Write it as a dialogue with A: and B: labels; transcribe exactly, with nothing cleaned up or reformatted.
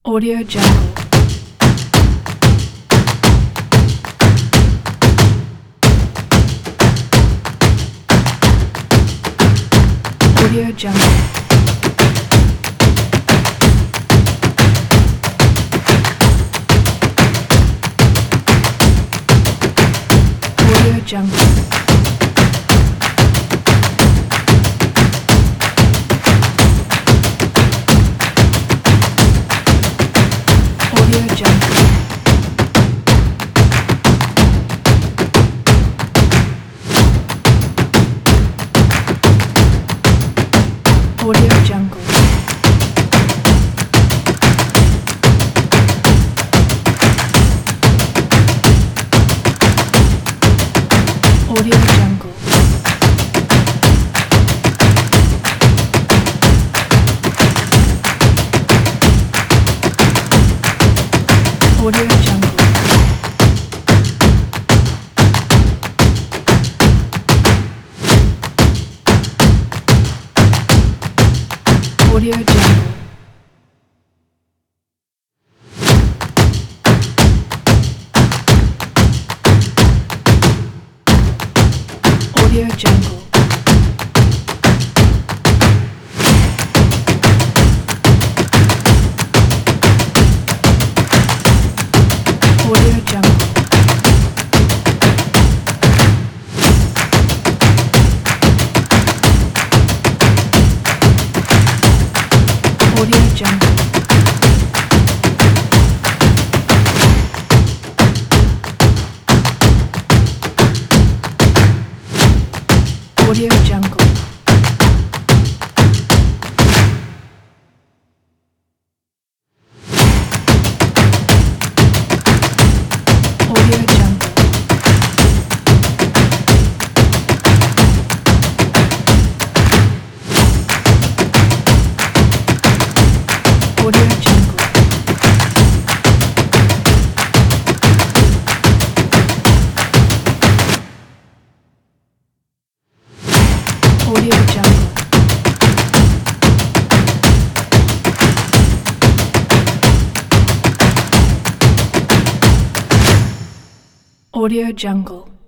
A: Audio Jungle. Audio Jungle. Audio Jungle. Audio Jungle. Audio Jungle. Audio Jungle. Audio Jungle. Audio Jungle. Audio Jungle. Audio Jungle. Audio Jungle. Audio Jungle. Audio Jungle. Audio Jungle. Audio Jungle. Audio Jungle.